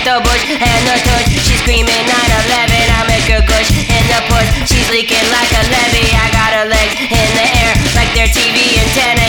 the bush and the tush. She's screaming 9/11. I make her gush in the push. She's leaking like a levee. I got her legs in the air like they're TV antennas.